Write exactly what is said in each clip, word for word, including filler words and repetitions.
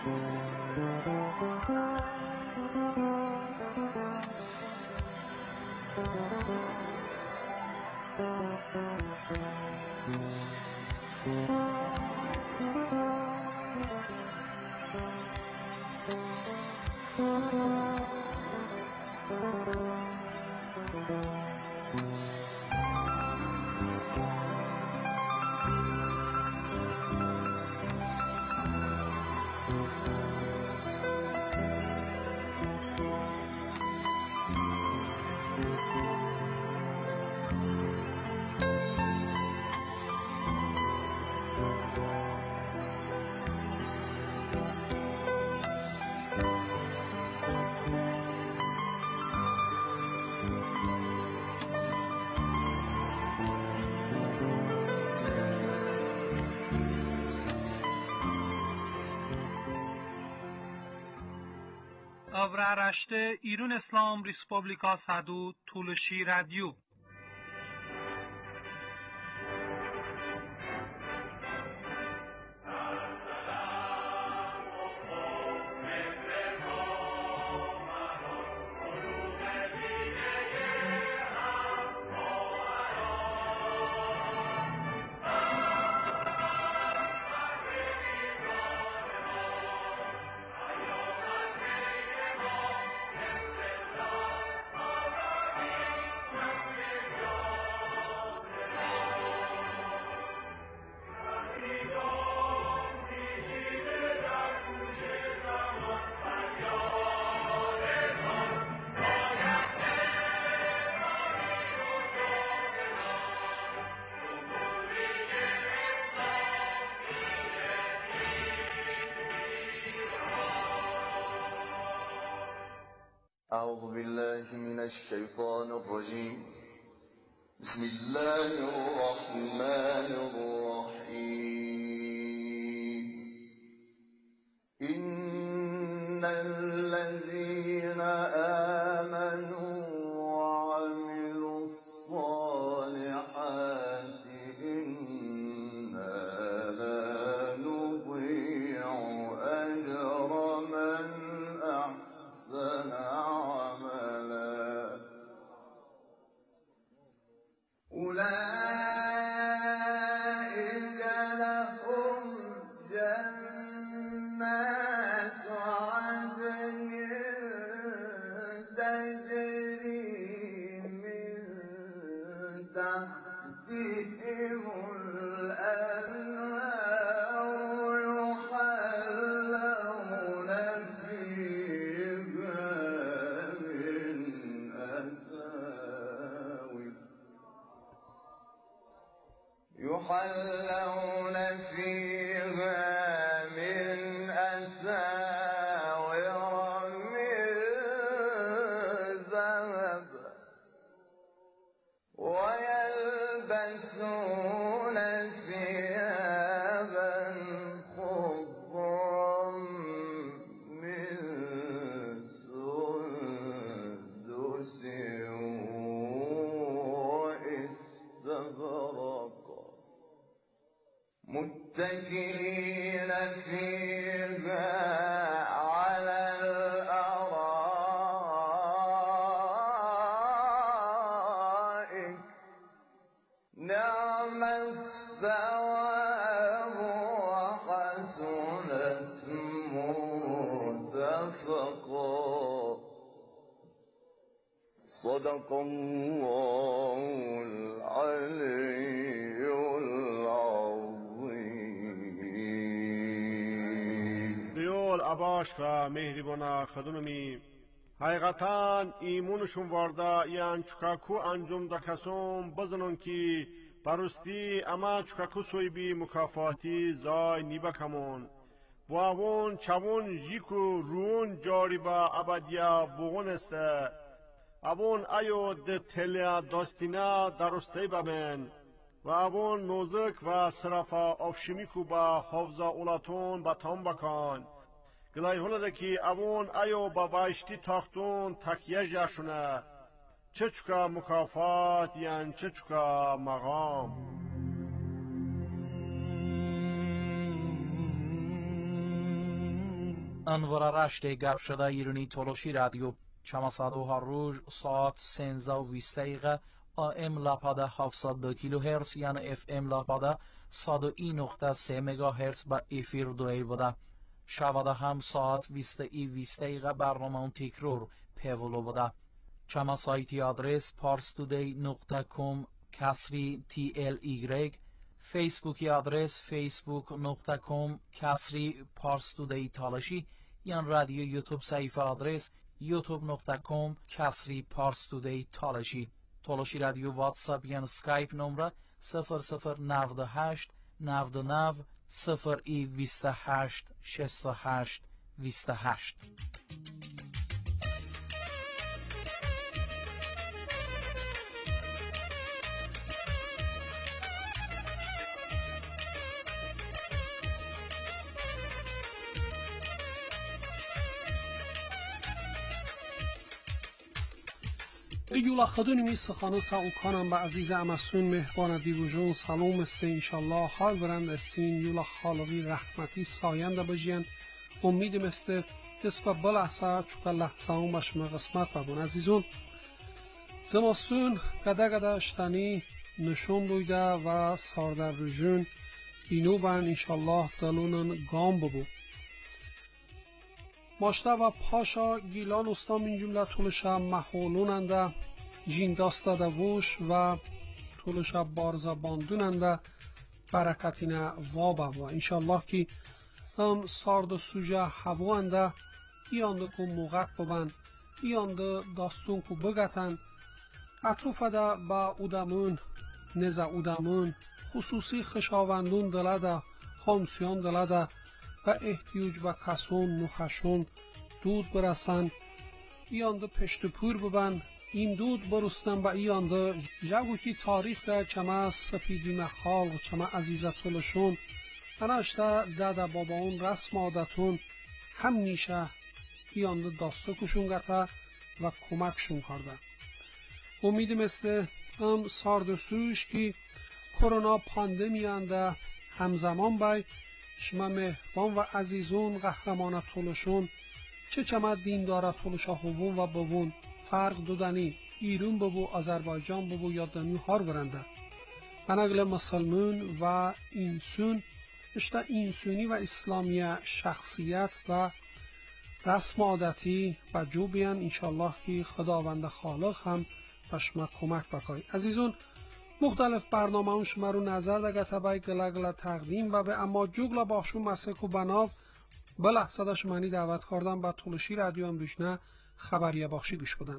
Avraaraşte İrun İslam Respublika Sadu Tuluşi Radyo. أعوذ بالله من الشيطان الرجيم. بسم الله الرحمن الرحيم. إن الذين آمنوا وعملوا الصالحات إنا لا نضيع أجر من أحسن عملا. أولئك لهم جنات عدن تجري من تحتهم الأنهار يحلون فيها من أساور يحلون فيها من أساور من ذهب ويلبسون ثيابا خضرا من سندس واستبرق متكئين فيها على الأرائك نعم الثواب وحسنت مرتفقا. صدق الله العلي العظیم. دیول عباش و مهربانا خدونمی حقیقتاً ایمونشون وارده یان چکاکو انجام دکسون بزنون که برستی اما چکاکو سوی بی مکافاتی زای نیبا کمون باون چون جیکو رون جاری با ابدیا بغون استه اوون ایو ده تلیا داستینا درسته ببین و اوون موزک و صرفا افشمیکو با حفظا اولاتون با تام بکن گلای هلده که اوون ایو با بایشتی تاختون تکیه جاشونه چه چکا مکافات یان چه چکا مقام. انوار رشت گپ شده ایرانی تولوشی رادیو چما صدو هر روز ساعت سنزده و بیست دقیقه آم لپاده هفتصد و دو کیلو هرتز یعنی اف ام لپاده صد و یک نقطه سه مگا هرتز با افیر دوی بوده. شباده هم ساعت بیست ای بیست دقیقه برنامه اون تکرار پیولو بوده. چما سایتی آدرس پارستودی نقطه کام کسری تی ال ایگرگ، فیسبوکی آدرس فیسبوک نقطه کام کسری پارستودی تالشی، یان رادیو یوتیوب صفحه آدرس یوتیوب نقطه کام کسری پارستودی تالشی. تالشی رادیو واتساپ یان سکایپ نمره صفر صفر نود هشت نود نود صفر ای بیست و هشت شصت و هشت بیست و هشت. یولا خدونی سخانه ساو کنم به عزیز امسون مهربان دیوژون سلام است انشالله حال برند استین یولا خالقی رحمتی ساینده بجین امیدم است دست به بلحظه چوکا لحظه هم بشم قسمت ببون عزیزون زماسون گده گده اشتنی نشون رویده و ساردر رجون اینو بند انشالله دلونن گام ببو ماشته و پاشا گیلان استام این جمله طولشا محولوننده جین داسته دوش و طولشا بارزا باندوننده برکتینه وابه و انشالله که هم سارد سوژه هوانده ایانده که موقت ببند ایانده داستون که بگتن اطروفه ده با اودمون نزه اودمون خصوصی خشاوندون دلده همسیان دلده و احتیاج به کسون نخشون دود برسن ایانده پشت پور ببن این دود برستن با ایانده جگو که تاریخ ده چما سپیدی مخال و چما عزیزتولشون اناشته داده بابا اون رسم عادتون هم نیشه ایانده داسته کشون گته و کمکشون کرده امیدم است هم ساردسوش که کرونا پاندمی انده همزمان بای شما مهربان و عزیزون قهرمان طولشون چه چما دین داره طولشا هوون و بوون فرق دودنی ایرون ببو آذربایجان ببو یا دنیو هار برنده بناگل مسلمون و اینسون اشتا اینسونی و اسلامی شخصیت و رسم عادتی و جو بیان انشالله که خداوند خالق هم بشما کمک بکای عزیزون مختلف برنامه اون شما رو نظر دگه تبای گلگل تقدیم و به اما جگل باشون مسک و بناو به لحظه دا شمانی دعوت کردن با طولشی رادیو امروشنه خبریه بخشی گوش بدن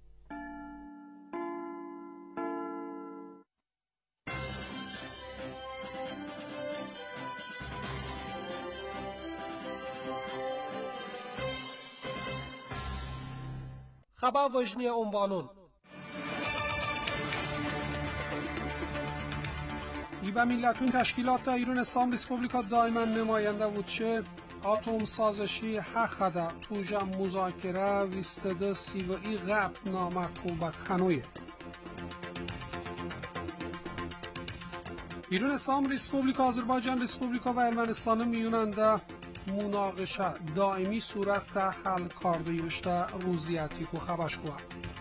خبر وجنی عنوانون ای به میلتون تشکیلات ایران اسلام ریسپوبلیکا دائما نماینده بود چه آتوم سازشی حقده توجه مذاکره ویستده سی و ای غب نامه کوبه کنویه ایران اسلام ریسپوبلیکا آذربایجان ریسپوبلیکا و ارمنستان میوننده مناقشه دائمی صورت ده حل کرده یوشته روزیتی که خبش بود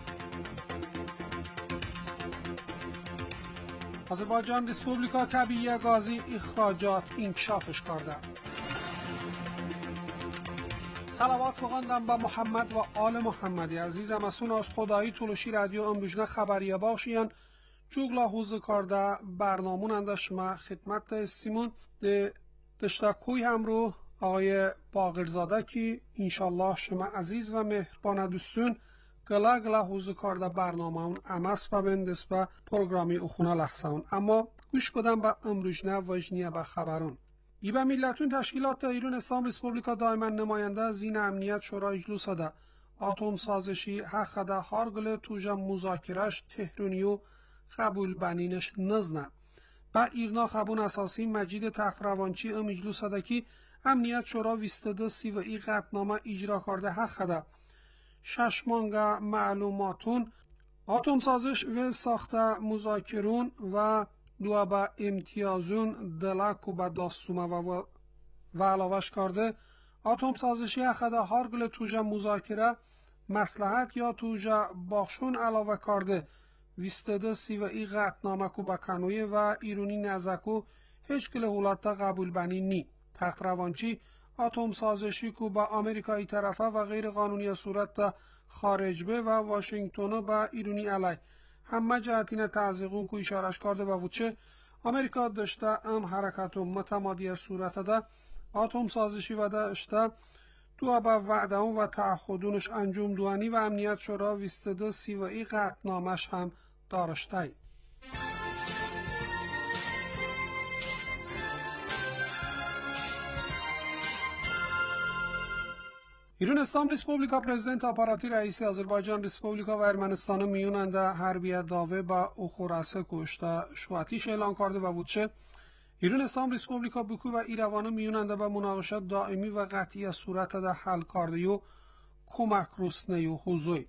آذربایجان ریسپوبلیکا طبیعی گازی اخراجات انکشافش کرده صلوات بخواندم به محمد و آل محمدی عزیزم اسون از خدایی طولشی رادیو امروجنه خبریه باشیان جوگلا حوزه کرده برنامون انده شما خدمت ده استیمون ده دشتاکوی هم رو آقای باقرزاده که انشالله شما عزیز و مهربان دوستون گلا گلا حوزه کرده برنامه اون امس ببندست به پروگرامی اخونا لحظه اون اما گوش بدم به امروجنه وجنیه به خبرون ای به میلتون تشکیلات ایران اسلام ریسپوبلیکا دائما نماینده زین امنیت شورای اجلس ده آتوم سازشی حق ده هارگل توجه مذاکرش تهرونیو قبول بنینش نزنه با ایرنا خبون اساسی مجید تخروانچی ام اجلس ده که امنیت شورا ویستده سی و ای قطنامه اجرا کرده حق ده ششمانگا معلوماتون آتوم سازش و ساخته مذاکرون و دو با امتیازون دلک و با داستومه و, و علاوش کرده Atom sazişi haqqında har gül tuja muzakirə məsləhət ya tuja baxşun əlavə kardı. Vistədə sivəi qətnamə ku bakanoye və iruni nəzəku heç gül hulatda qəbul bəni ni. Təxtravançi atom sazişi ku با آمریکایی طرفه و غیر قانونی صورت تا خارج به و واشنگتن با ایرانی علی همه جهتین تعزیقون که اشارش کرده و وچه آمریکا داشته ام حرکت متمادی صورت ده آتوم سازشی و داشته دو با وعدهون و تعهدونش انجام دوانی و امنیت شورا ویستده سیوئی قطعنامش هم دارشته. ایران اسلام ریسپوبلیکا پرزیدنت آپاراتی رئیسی آذربایجان ریسپوبلیکا و ارمنستان میوننده حربیت داوه با اخورسه کشته شواتیش اعلان کرده و بودشه ایران اسلام ریسپوبلیکا بکو و ایروانه میوننده با مناقشه دائمی و قطعی صورت ده حل کرده و کمک رسنه و حضوی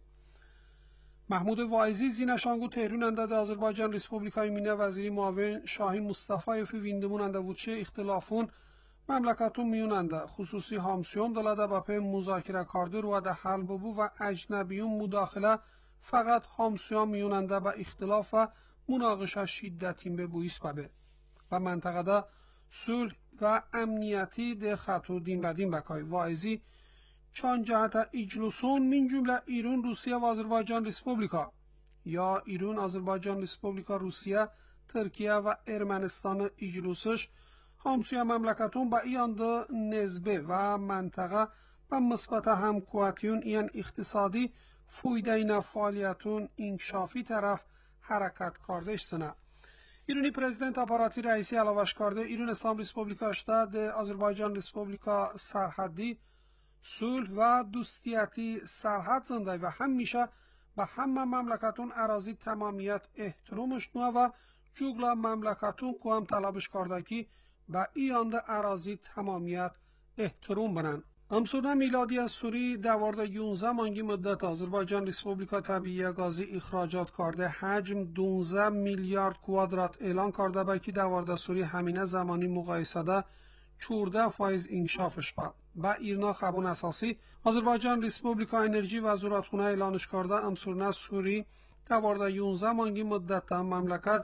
محمود واعظی زینشانگو تهروننده ده آذربایجان ریسپوبلیکای مینه وزیری معاون شاهین مصطفی فی ویندموننده بودشه اختلافون مملکتون میوننده خصوصی همسیون دلاده با پی مذاکره کرده رو ده حل ببو و اجنبیون مداخله فقط همسیون میوننده با اختلاف و مناقشه شدتین به بویس ببه و منطقه ده صلح و امنیتی ده خطو دین بدین بکای واعظی چند جهت اجلسون من جمله ایران روسیه و آذربایجان ریسپوبلیکا یا ایران آذربایجان ریسپوبلیکا روسیه ترکیه و ارمنستان اجلسش همسوی مملکتون با ایانده نسبه و منطقه و مثبت همکواتیون این اقتصادی فویدین فعالیتون انکشافی طرف حرکت کردش سنه. ایرانی پرزیدنت آپاراتی رئیسی علاوش کرده ایران اسلام ریسپوبلیکا اشتاد آذربایجان ریسپوبلیکا سرحدی صلح و دوستیتی سرحد زنده و همیشه به همه مملکتون اراضی تمامیت احترامش نوه و جوگلا مملکتون که هم طلبش کرده که با ایانده اراضی تمامیت احترام بنن. امسوده میلادی از سوری دوارده یونزه مانگی مدت آذربایجان ریسپوبلیکا طبیعی گازی اخراجات کرده حجم دونزده میلیارد کوادرات اعلان کرده با که دوارده سوری همینه زمانی مقایسه ده چورده فایز انکشافش با. با ایرنا خبون اساسی آذربایجان ریسپوبلیکا انرژی و زوراتخونه اعلانش کرده امسوده سوری دوارده یونزه مانگی مدت مملکت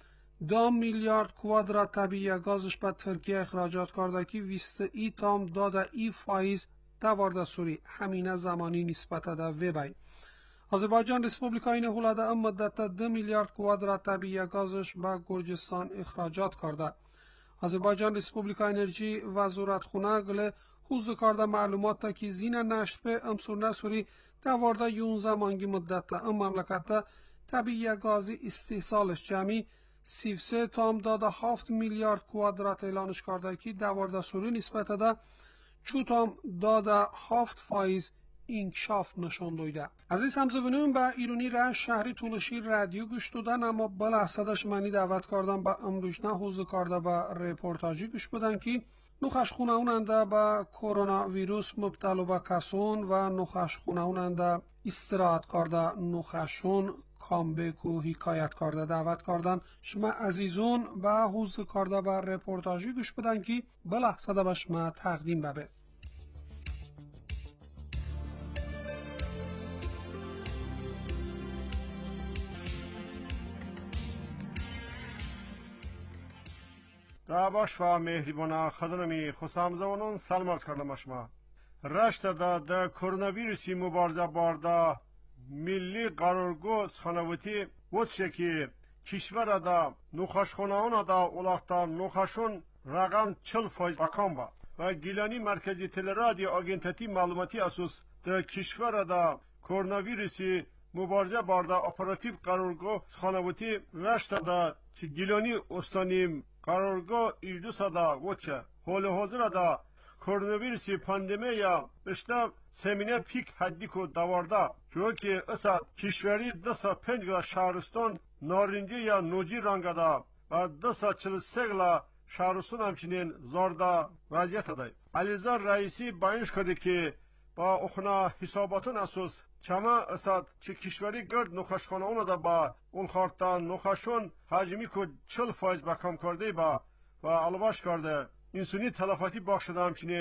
دو میلیارد کوادرات طبیعی گازش به ترکیه اخراجات کرده که بیست ای تام داده ای فایز دوارده سوری همینه زمانی نسبت ده وبای آذربایجان ریسپوبلیکا این هولاده ام مدت دو میلیارد کوادرات طبیعی گازش به گرجستان اخراجات کرده آذربایجان ریسپوبلیکا انرژی و زوراتخونه گله حوز کرده معلومات که زین نشر به امسور سوری دوارده یونزه مانگی مدت ام مملکت طبیعی گازی استحصالش جمعی سی و سه تام داده هفت میلیارد کوادرات اعلانش کرده که دوارده سوری نسبت ده چو تام داده هفت فایز انکشاف نشان دویده. عزیز همزبانان به ایرانی راه شهری طولشی رادیو گوش دادن اما بلحظدش منی دعوت کردم به امروز نه حوض کرده به رپورتاجی گوش بدن که نخش خونه اوننده به کرونا ویروس مبتلا به کسون و نخش خونه اوننده استراحت کرده نخشون کامبک و حکایت کرده دعوت کردن شما عزیزون به حوض کرده به رپورتاجی گوش بدن که بلحظده به شما تقدیم ببه. دعواش و مهربانه خدمتی خوشامدونون سلام عرض کردم شما. رشت دا د کرونا ویروسی مبارزه بارده ملی قرارگاه سخنوتی وچه که کشور دا نخشخانه‌ان دا اولاختا نخشون رقم چل فایز رقم با و گیلانی مرکزی تلرادیو آگنتتی معلوماتی اساس د کشور دا کرونا ویروسی مبارزه بارده اپراتیو قرارگاه سخنوتی رشت دا چه گیلانی استانی قرارگاه ایجدو سادا وچه حال حاضر دا کرونا ویروسی پاندمی یا بشته سمینه پیک حدی کو دوارده جو که اسد کشوری دسا پنج شهرستان نارنجی یا نوجی رنگ دا و دسا چل سگلا شهرستان همچنین زارده وضعیت دای. علیزار رئیسی بیانش کرده که با اخنا حساباتون اساس چما اسد چه کشوری گرد نخشخانه اون دا با اون خارتان نخشون حجمی کو چل فایز با کم کرده با و علواش کرده انسانی تلفاتی باخشده همچنین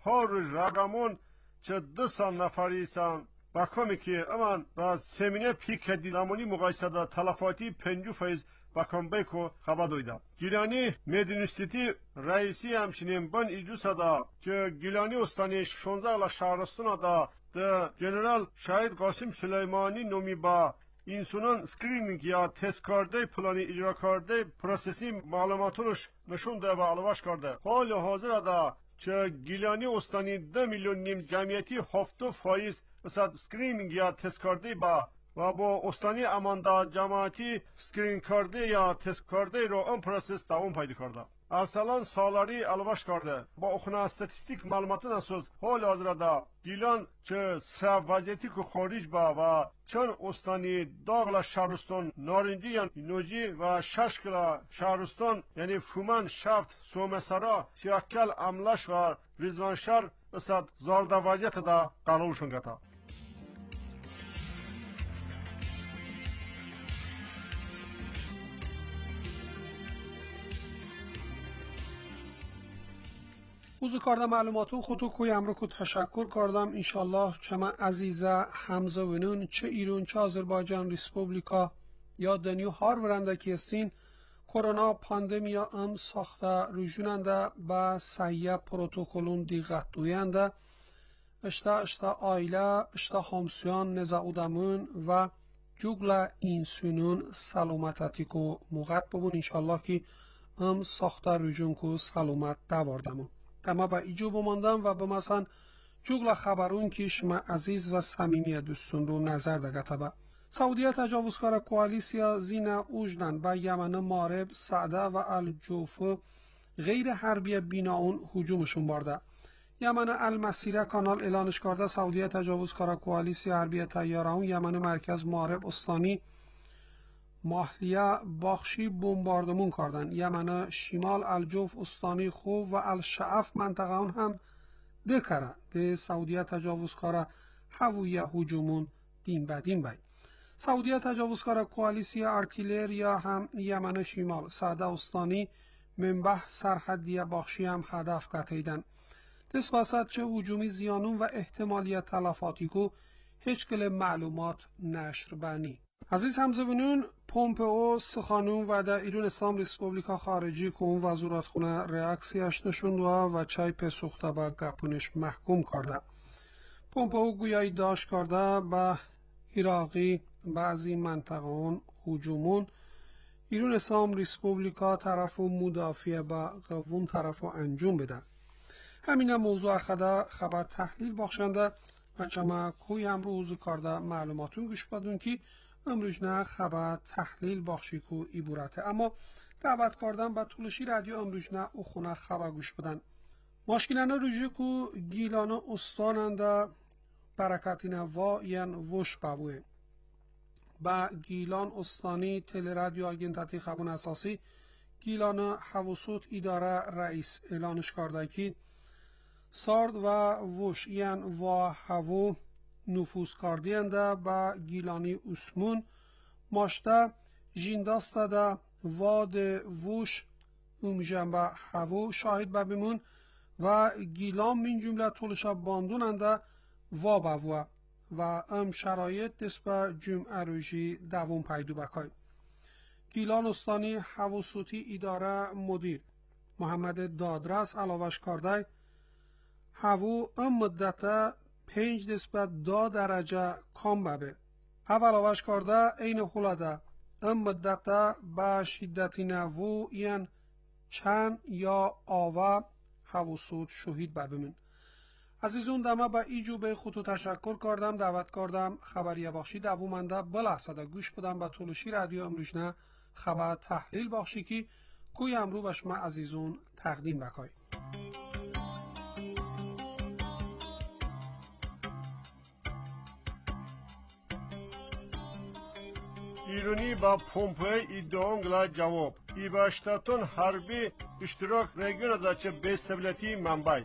هر رقمون چه دو سان نفریسان بکامی که امان با سمینه پیک دیدامونی مقایسه دا تلفاتی پنجو فیز بکام بیکو خبر دویده. گیلانی مدینوستیتی رئیسی همچنین بان ایجوسا دا که گیلانی استانی شانزده الا شهرستان دا ده جنرال شهید قاسم سلیمانی نومی با اینسونان سکرینینگ یا تست کرده پلانی اجرا کرده پروسسی معلوماتونش نشون ده و علواش کرده. حال حاضر دا که گیلانی استانی ده میلیون نیم جمعیتی هفتو فایز مثلا سکرینینگ یا تست کرده با و با استانی اماندا جماعتی سکرین کرده یا تست کرده رو اون پروسس دوام پیدا کرده. اصلا سالاری علواش کرده. با اخنا استاتستیک معلوماتون اساس حال حاضر دا گیلان چه سه وضعیتی که خارج با و چند استانی داغلا شهرستان نارنجی یا نوجی و شش کلا شهرستان یعنی فومن شفت سومسرا سیاکل املش و رزوانشهر مثلا زارده وضعیت دا قانونشون گتا. اوزو کردم معلوماتو خودتو کوی امرو کو تشکر کردم انشالله چما عزیزه همزه ونون چه ایران چه آذربایجان ریسپوبلیکا یا دنیو هار ورنده کیستین کرونا پاندمیا ام ساخته روشوننده با سیه پروتوکولون دیغت دوینده اشتا اشتا آیله اشتا همسیان نزاودمون و جوگل اینسونون سلامتتی کو موقت ببون انشالله که ام ساخته روشون کو سلامت دواردمون اما با ایجو بماندم و بمثلا جوگل خبرون که شما عزیز و صمیمی دوستون رو نظر دگته با سعودیه تجاوزکار کوالیسیا زین اوجدن با یمن مارب سعده و الجوف غیر حربی بیناون هجومشون برده. یمن المسیره کانال اعلانش کرده سعودیه تجاوزکار کوالیسیا حربی تیارهون یمن مرکز مارب استانی ماهلیه باخشی بمباردمون کردن. یمن شمال الجوف استانی خوب و الشعف منطقه اون هم دکره ده سعودیه تجاوزکار هویه هجومون دین بدین بای. سعودیه تجاوزکار کوالیسیا ارتیلریا هم یمن شمال سعده استانی منبه سرحدیه باخشی هم هدف کتیدن. دست بسد چه هجومی زیانون و احتمالیت تلفاتی کو هیچ کل معلومات نشر بانی. عزیز همزبونون پومپئو سخانون و در ایران اسلام ریسپوبلیکا خارجی که اون وزارت خونه ریاکسیش نشوند و چای پسوخته با گپونش محکوم کرده. پومپئو گویایی داشت کرده با عراقی بعضی منطقهان هجومون ایران اسلام ریسپوبلیکا طرف و مدافع با قوون طرف و انجام بده. همین موضوع خدا خبر تحلیل بخشنده و چما کوی هم روزو کرده معلوماتون گوش بدون که امروز نه خبر تحلیل بخشی کو ایبورته اما دعوت کردن با طولشی رادیو امروز نه او خونه خبر گوش بدن. ماشکینانا روژه کو گیلان استاننده برکتین وا ین وش بابوه. با گیلان استانی تل رادیو آگنتاتی خبون اساسی گیلان حوصوت اداره رئیس اعلانش کرده که سارد و وش ین و هوو نفوذ کردینده با گیلانی اسمون ماشته جینداسته ده واد وش اومجنبه هوو شاهد ببیمون و گیلان من جمله طولشا باندوننده وا بوه و ام شرایط دست به جمعه روژی دوم پیدو بکای. گیلان استانی حوصوتی اداره مدیر محمد دادرس علاوش کرده هوو ام مدت پنج دست به دو درجه کام ببه. اول علاوش کرده این خلاده ام مدت به شدتی نوو این چند یا آوه حوصوت شهید ببیمون. عزیزون دمه با ایجو به خودتو تشکر کردم دعوت کردم خبریه بخشی دوومنده بلحصده گوش بدم به طولشی رادیو امروزنه خبر تحلیل بخشی که کوی امرو و شما عزیزون تقدیم بکای. ایرانی با پومپئو ایدونگلا جواب ای باشتاتون حربی اشتراک رگیون دا چه بیستبیلیتی منبع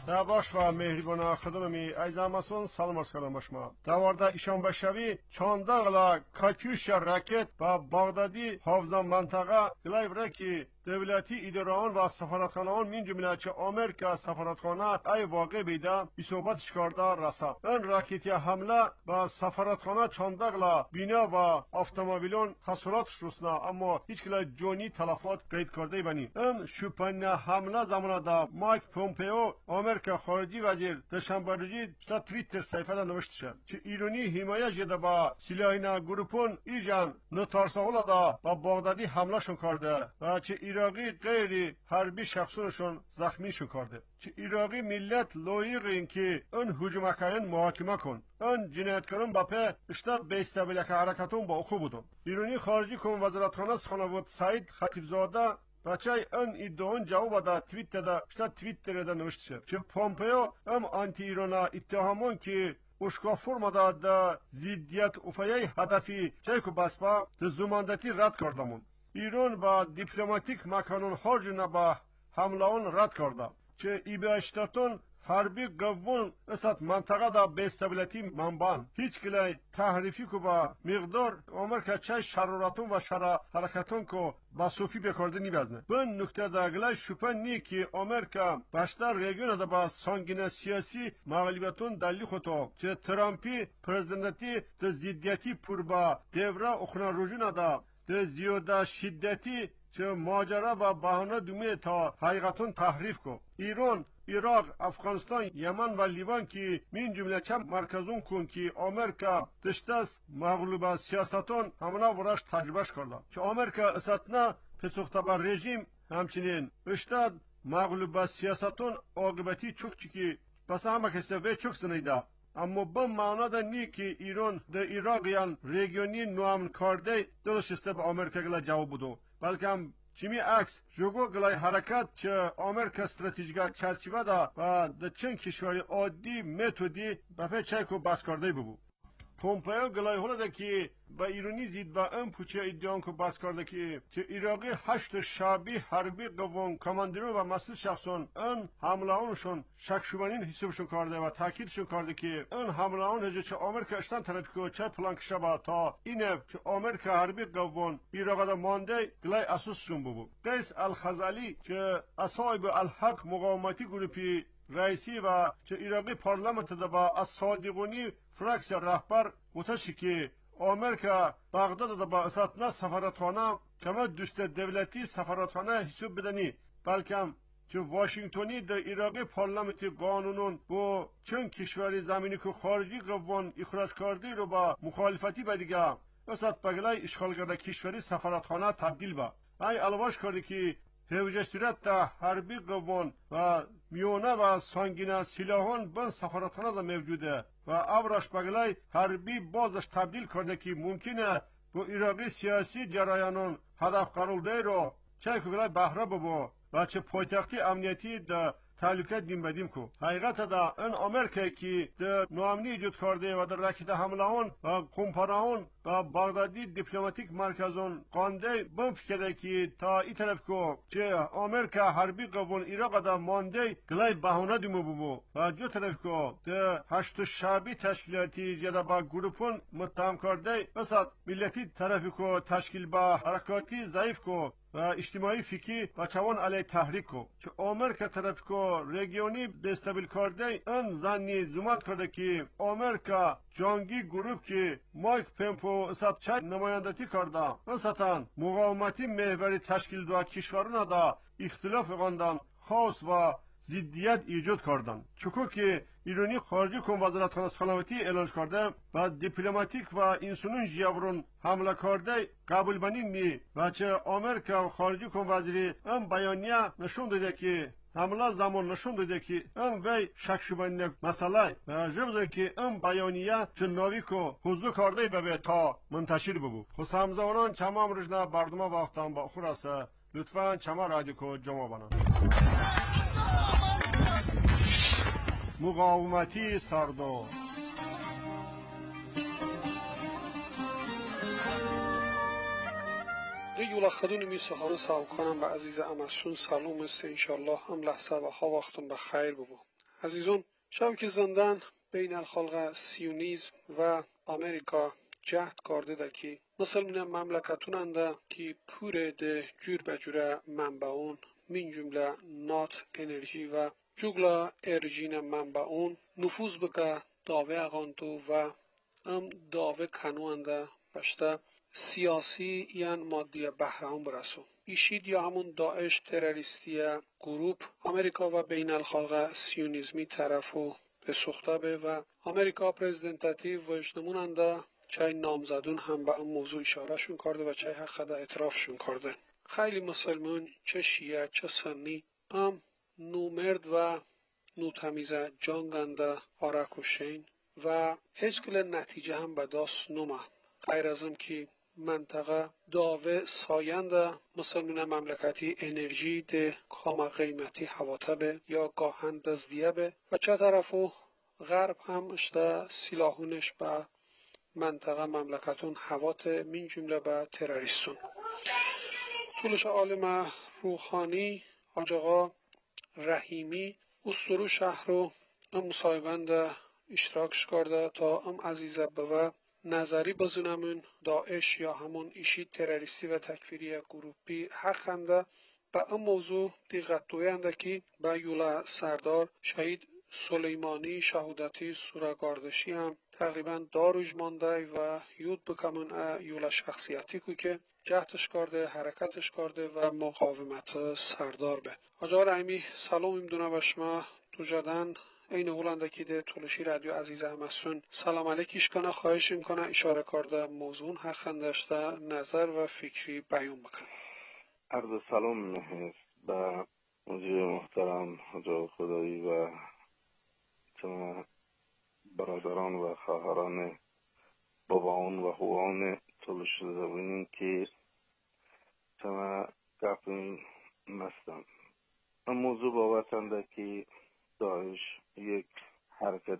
در باش و مهربان خدممی ایزامسون سلام عرض کردم باشما دوارده ایشان بشوی چانده غلا کاتیوش راکت و باغدادی حافظان منطقه گلای برکی دولتی اداران و سفارتخانه‌ان من جمله چه آمریکا سفارتخانه ای واقع بیده بی صحبت شکارده رسد این راکتی حمله به سفارتخانه چاندغلا بینا و اتومبیلون خسارات رسنا اما هیچ کلا جونی تلفات قید کرده بنی این شوپن حمله زمان دا مایک پومپئو آمریکا خارجی وزیر دوشنبه روزی در توییتر صفحه نوشته شد چه ایرانی حمایت جده با سلاحینا گروپون ایجان نتارساولا دا با باغدادی حمله شون کرده و چه ایراقی غیر حربی شخصونشون زخمیشون کرده چه ایراقی ملت لایق این که اون هجوم کردن محاکمه کن اون جنایتکاران با په اشتا بیستابیل که حرکتون با اخو بودن ایرانی خارجی کن وزارتخانه سخنگوی سعید خطیبزاده بچه این ادعان جواب داد توییت داد اشتا توییتر داد نوشته شد چه پومپئو هم آنتی ایرانا اتهامون که اشکا فرماده دا زیدیت افایه هدفی چایکو بسپا ده زماندتی رد کردمون ایران با دیپلماتیک مکانون هرجونه با حملهون رد کرده چه ایباشتاتون حربی قوون اسات منطقه دا بیستابیلیتی منبان هیچ کلی تحریفی کو با مقدار آمریکا چای شرارتون و شرا حرکتون کو با صوفی بکرده نیبزنه به نکته دا گلای شوپن نی که آمریکا باشتر ریگیون دا با سانگین سیاسی مغلوبیتون دلی خودتو چه ترامپی پرزیدنتی ده زیدیتی پر با دوره اخنا روژون دا ده زیاده شدتی چه ماجرا و بهانه دومی تا حقیقتون تحریف کو ایران عراق افغانستان یمن و لیوان که من جمله چم مرکزون کن که آمریکا دشتست مغلوب سیاستون همونا ورش تجربهش کرده چه آمریکا اساتنا پسوخته بر رژیم همچنین اشتاد مغلوب سیاستون عاقبتی چوک چکی پس همه کسی به چوک سنیده اما به معنا ده نی که ایران ده عراقیان ریگیونی نوامن کرده دلشسته به آمریکا گلا جواب بودو بلکه هم چیمی عکس جوگو گلای حرکت چه آمریکا استراتژیک چرچیوه دا و ده چند کشوری عادی متودی بفه چایکو بس کرده ببو پومپئو گلای هوله ده که با ایرانی زید و ام پوچه ایدیان کو بس کرده که چه عراقی هشت شعبی حربی قوان کماندرو و مسئول شخصون ان حمله اونشون شکشوبانین حسابشون کرده و تاکیدشون کرده که ان حمله اون هجه چه آمریکا اشتن طرفی که چه پلانک شبا تا اینه که آمریکا حربی قوان عراق دا مانده گلای اساسشون ببو قیس الخزالی که اصحاب الحق مقاومتی گروپی رئیسی و چه عراقی پارلمانت دا با الصادقونی فراکس رهبر متشی که آمریکا بغداد دا با اساتنا سفارتخانه کما دوست دولتی سفارتخانه حساب بدنی بلکه که واشنگتنی در عراقی پارلمانتی قانونون با چند کشوری زمینی که خارجی قوان اخراج کرده رو با مخالفتی به دیگه اسات بگلای اشغال کرده کشوری سفارتخانه تبدیل با ای الواش کرده که هوجه صورت دا حربی قوان و میونه و سانگین سلاحان بن سفارتخانه دا موجوده و ابرش بگلای حربی بازش تبدیل کرده که ممکنه با عراقی سیاسی جرایانون هدف قرار ده رو چه که بهره ببو و چه پایتختی امنیتی دا تعلقات دیم بدیم کو حقیقت دا این آمریکا که در نوامنی ایجاد کرده و در رکیت حمله هون و کمپارهون و باغدادی دیپلماتیک مرکزون قانده بم فکره که تا ای طرف کو چه آمریکا حربی قوان عراق دا مانده گلای بهانه دیمو ببو و جو طرف کو در هشت شعبی تشکیلاتی جدا با گروپون متهم کرده بسات ملتی طرف کو تشکیل با حرکاتی ضعیف کو و اجتماعی فکری و چوان علی تحریک کو چه آمریکا طرف کو ریگیونی دستابیل کرده ان زنی زومت کرده که آمریکا جنگی گروپ که مایک پمپو اسات چای نمایندتی کرده اساتان مقاومتی محوری تشکیل دو کشوران دا اختلاف قاندن خاص و ضدیت ایجاد کردن چکو که ایرانی خارجی کن وزارتخانه سلامتی اعلان کرده و دیپلماتیک و انسانون جیورون حمله کرده قبول بنین نی و چه آمریکا و خارجی کن وزیری ام بیانیه نشون داده که حمله زمان نشون داده که ام وی شک شبنی مسئله و جبزه که ام بیانیه چه ناوی که حضور کرده ببه تا منتشر ببو خود همزمانان چمام رجنه بردمه وقتم با خورسه لطفاً چما رادیو کو جمع بنا مقاومتی سردار دیگه خدون می سخن ساو کنم به عزیز امرسون سلام است انشالله هم لحظه و ها وقتم به خیر ببو عزیزان، شب که زندان بین الخلق سیونیزم و امریکا جهد کرده ده که مسلمان مملکتون انده که پوره ده جور بجوره منبعون من جمله نات انرژی و جوگلا ارژین منبعون نفوذ بکه داوه اغانتو و ام داوه کنو انده بشته سیاسی یان مادی بحران برسو. ایشید یا همون داعش تروریستی گروپ امریکا و بین الخلق سیونیزمی طرفو به سخته به و امریکا پرزیدنتاتی وجنمون انده چای نامزدون هم به اون موضوع اشاره شون کرده و چای حق ده اعترافشون کرده. خیلی مسلمون چه شیعه چه سنی هم نومرد و نوتمیز جانگنده آرکوشین و هیچ کل نتیجه هم به دست نومه غیر ازم که منطقه داوه ساینده مسلمان مملکتی انرژی ده کام قیمتی حواته به یا گاهن دزدیه به و چه طرفو غرب هم اشته سلاحونش به منطقه مملکتون حوات من جمله به تروریستون. طولش عالم روحانی حاج آقا رحیمی استرو شهر رو ام مصاحبند اشتراکش کرده تا ام عزیزه به نظری بزنمون داعش یا همون ایشی تروریستی و تکفیری گروپی حق انده به ام موضوع دیقت دوینده که به یولا سردار شهید سلیمانی شهودتی سورگاردشی هم تقریبا داروش مانده و یود بکمون یولا شخصیتی که جهتش کرده حرکتش کرده و مقاومت سردار به آجا رحیمی سلام میدونه به شما تو جدن این هولنده ده طولشی رادیو عزیز همستون سلام علیکیش کنه خواهش میکنه اشاره کرده موضوع حق داشته نظر و فکری بیان بکنه. عرض سلام میهست به مجیب محترم حاج خدایی و تمام برادران و خواهران باباان و خوان طولش زبونین که تمام گپین مستم. موضوع بابتنده که داعش یک حرکت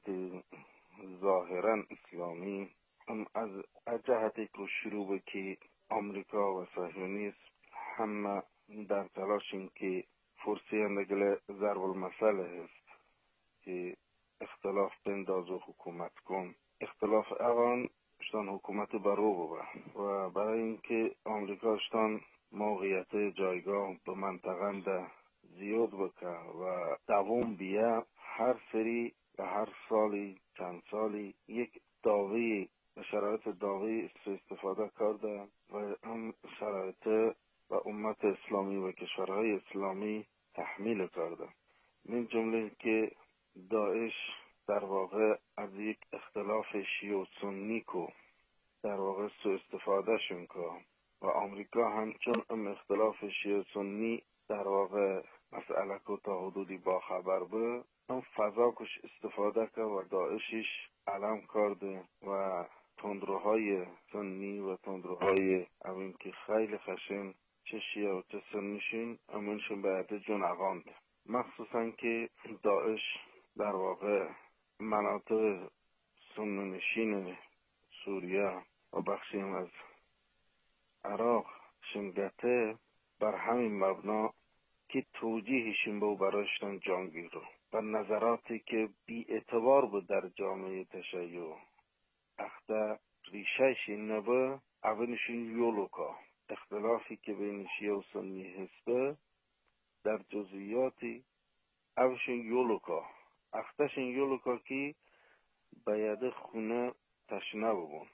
ظاهرا اسلامی از جهتی که شروع به که امریکا و صهیونیسم همه در تلاشن که فرصی اندگل ضرب المثل هست که اختلاف بنداز و حکومت کن اختلاف اوان اشتان حکومت برو ببه و برای اینکه امریکا اشتان موقعیت جایگاه به منطقه ده زیاد بکه و دوام بیه هر سری و هر سالی چند سالی یک داوی و شرایط داوی استفاده کرده و هم شرایط و امت اسلامی و کشورهای اسلامی تحمیل کرده. من جمله که داعش در واقع از یک اختلاف شیعه و سنی کو در واقع سو استفاده شون که و امریکا همچون ام اختلاف شیعه و سنی در واقع مسئله که تا حدودی با خبر به اون فضا کش استفاده که و داعشش علم کرده و تندروهای سنی و تندروهای اوین که خیلی خشن چه شیعه و چه سنیشین امونشون به عده جون اغانده مخصوصا که داعش در واقع مناطق سننشین سوریه و بخشی هم از عراق شنگته بر همین مبنا که توجیهشون به برایشتن جانگیر رو و نظراتی که بی اعتبار بود در جامعه تشیع اخته ریشهش نبه اولشون یولوکا اختلافی که بین شیعه و سنی هسته در جزئیاتی اولشون یولوکا اختشون یولوکا که باید خونه تشنه ببون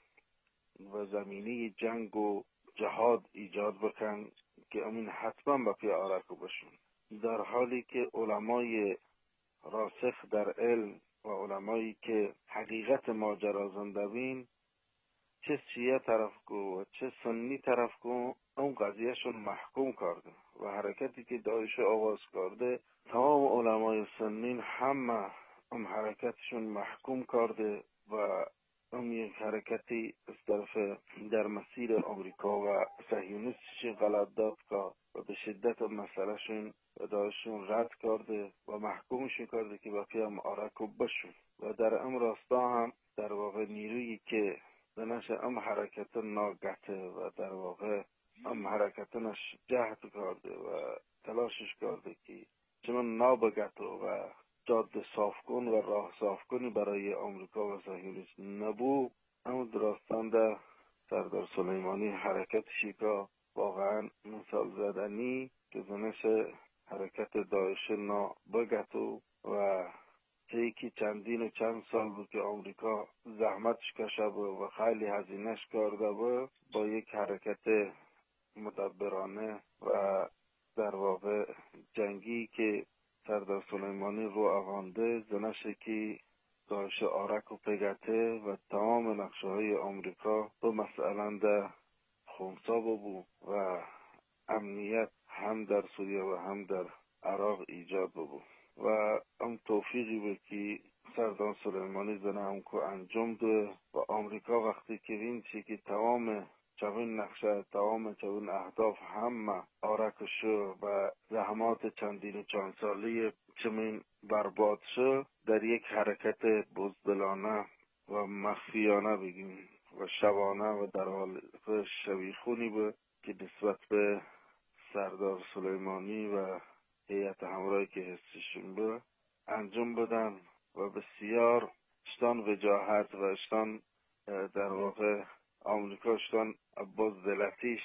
و زمینه جنگ و جهاد ایجاد بکن که امین حتما با پی آرکو بشون در حالی که علمای راسخ در علم و علمایی که حقیقت ماجرا زنده بین چه شیعه طرف کو و چه سنی طرف کو اون قضیهشون محکوم کرده و حرکتی که داعش آغاز کرده تمام علمای سنین همه اون حرکتشون محکوم کرده و اون یک حرکتی از طرف در مسیر امریکا و صهیونیستش غلط داد که و به شدت مسئلهشون و داعششون رد کرده و محکومشون کرده که با پیام آرکو بشون و در ام راستا هم در واقع نیرویی که به نشه ام حرکت ناگته و در واقع ام حرکتنش جهت کرده و تلاشش کرده که چون نابگته و جاده صاف کن و راه صاف کنی برای آمریکا و صهیونیست نبود. اما درستان در سردار سلیمانی حرکت شیکا واقعا مثال زدنی که زنش حرکت داعش نا بگتو و چه که چندین و چند سال بود که آمریکا زحمتش کشه بود و خیلی هزینهش کرده بود با یک حرکت مدبرانه و در واقع جنگی که سردار سلیمانی رو اوانده زنشه که داعش آرک و پگته و تمام نقشه های آمریکا به مسئله در خونسا بود و امنیت هم در سوریه و هم در عراق ایجاد بود و ام توفیقی بود که سردار سلیمانی زنه هم که انجام ده و آمریکا وقتی که این چی که تمام چون نقشه تمام چون اهداف همه آرکشو و زحمات چندین و چند سالی چمین برباد شد در یک حرکت بزدلانه و مخفیانه بگیم و شبانه و در حال شبیخونی بود که نسبت به سردار سلیمانی و هیئت همراهی که حسشون بود انجام بدن و بسیار اشتان وجاهت و اشتان در واقع آمریکا اشتان بزدلتیش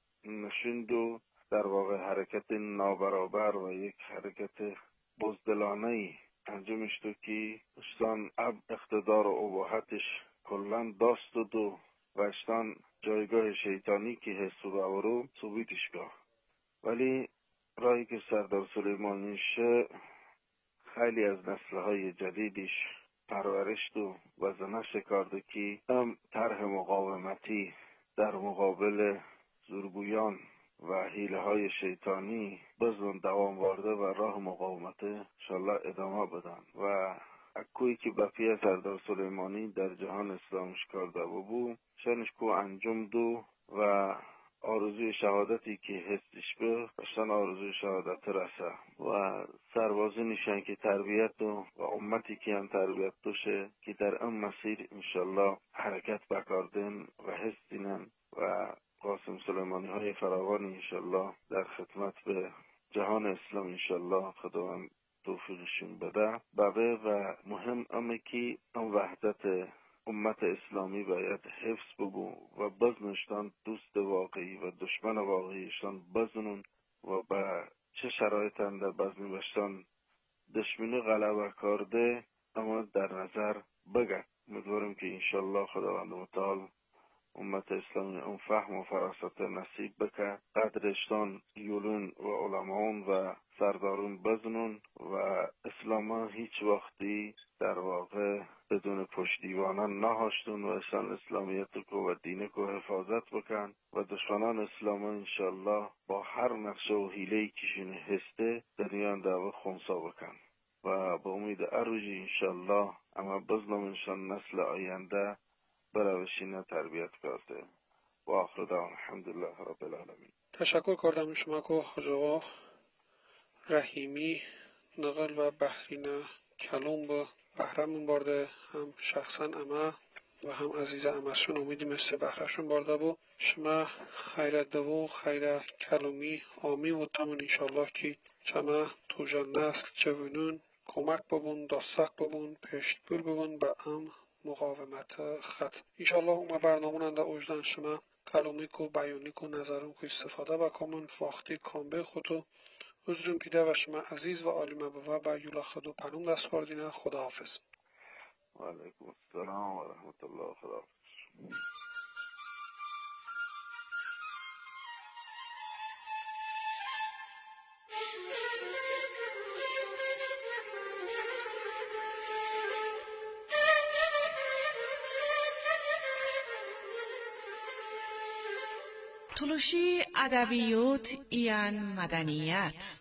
نشوند و در واقع حرکت نابرابر و یک حرکت بزدلانه‌ای انجامش تو که اشتان اب اقتدار و اباحتش کلن داست دو و اشتان جایگاه شیطانی که حس و باورو ثبوتش گاه. ولی راهی که سردار سلیمانی شه خیلی از نسل‌های جدیدش پرورش دو و زنش کرده که هم طرح مقاومتی در مقابل زورگویان و حیله های شیطانی بزن دوام وارده و راه مقاومت انشالله ادامه بدن و اکویی که بقیه سردار سلیمانی در جهان اسلامش کرده بود شنش کو انجام دو و آرزوی شهادتی که حسش به باشتن آرزوی شهادت رسه و سربازی نشن که تربیت و, و امتی که هم تربیت دوشه که در ام مسیر انشالله حرکت بکردن و حس دینن و قاسم سلیمانی های فراوان انشالله در خدمت به جهان اسلام انشالله خداوند توفیقشون بده بابه و مهم امه که ام وحدت امت اسلامی باید حفظ ببو و بزنشتان دوست واقعی و دشمن واقعیشتان بزنون و به چه شرایط هم در بزنی بشتان دشمنی غلبه کرده اما در نظر بگرد. امیدوارم که انشالله خداوند متعال امت اسلامی اون فهم و فراست نصیب بکه قدرشتان یولون و علماون و سردارون بزنون و اسلام هیچ وقتی در واقع بدون پشتیبانان نهاشتون و اسلام اسلامیت کو و دین کو حفاظت بکن و دشمنان اسلام انشالله با هر نقشه و حیله‌ای کشون هسته دنیان دعوه خونسا بکن و با امید اروجی انشالله اما بزنمشان نسل آینده بروشینه تربیت کرده و آخر دعوان الحمدلله رب العالمین. تشکر کردم شما که حاج آقا رحیمی نقل و بحرین کلام به بهرمون برده هم شخصا اما و هم عزیز امشون امیدی مثل بهرشون برده بود. شما خیر دو خیر کلامی آمین و تمون انشالله که شما توجه نسل جوانون کمک ببون دستک ببون پشت بر ببون به ام مقاومت خط انشالله اون برنامه ننده اوجدن شما کلامی کو بیانی کو نظرون کو استفاده بکنون وقتی کامبه خودو حضورون پیده و شما عزیز و عالی مبوه با یولا خدو پنوم دست باردینه خدا حافظ. و علیکم السلام و رحمت الله خدا حافظ. تلوشی ادبیات ایان مدنیت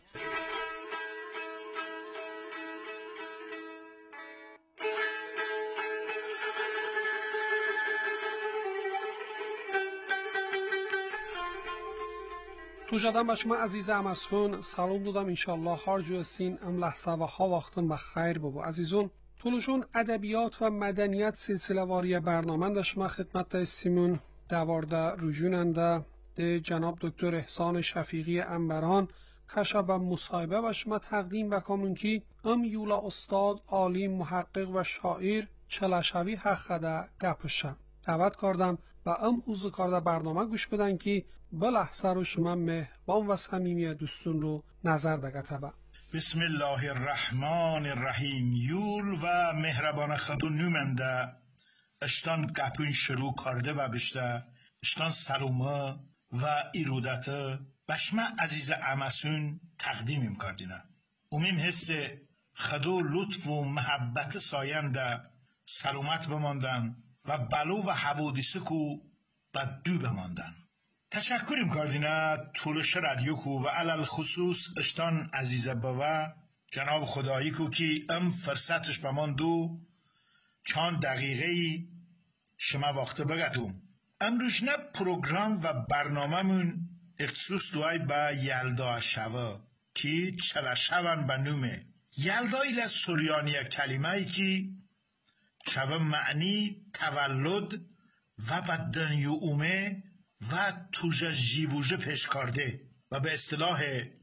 تو جدم به شما عزیز امسون سلام دادم انشالله هر جو سین ام لحظه و ها وقتم بخیر بابا عزیزون تلوشون ادبیات و مدنیت سلسله واری برنامه ده شما خدمت استیمون دوارده رجوننده ده جناب دکتر احسان شفیقی انبران کشه به مصاحبه و شما تقدیم بکنم که ام یولا استاد عالم محقق و شاعر چلشوی حق خدا گپشه دعوت کردم و ام اوزو کرده برنامه گوش بدن که به لحظه رو شما مهربان و صمیمی دوستون رو نظر دگه تبا. بسم الله الرحمن الرحیم. یول و مهربان خدو نومنده اشتان گپون شروع کرده و بشته اشتان سلومه و ایرودته بشمه عزیز امسون تقدیمیم کردینه. امیم هست خدو لطف و محبت ساینده سلامت بماندن و بلو و حوادثه کو بدو بماندن. تشکریم کردینه طولش رادیو کو و علال خصوص اشتان عزیزه بوا جناب خدایی کو که ام فرصتش بماندو چند دقیقه شما وقت بگتوم. امروز نه پروگرام و برنامه من اختصوص دوای با یلدا شوه که چلا شون به نومه یلدا ایل سوریانی کلمه ای که شوه معنی تولد و بدن یومه و توجه جیووژه پیش کرده و به اصطلاح